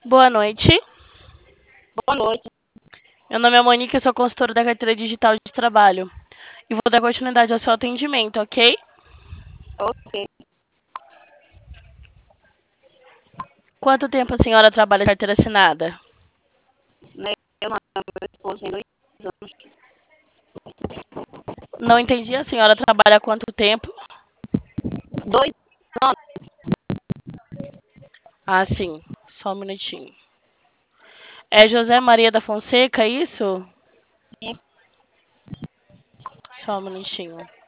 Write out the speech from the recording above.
Boa noite. Boa noite. Meu nome é Monique, eu sou consultora da carteira digital de trabalho. E vou dar continuidade ao seu atendimento, ok? Ok. Quanto tempo a senhora trabalha de carteira assinada? Eu não, meu esposo tem 2 anos. Não entendi, a senhora trabalha há quanto tempo? 2 anos. Ah, sim. Só um minutinho. É José Maria da Fonseca, isso? Isso. Só um minutinho.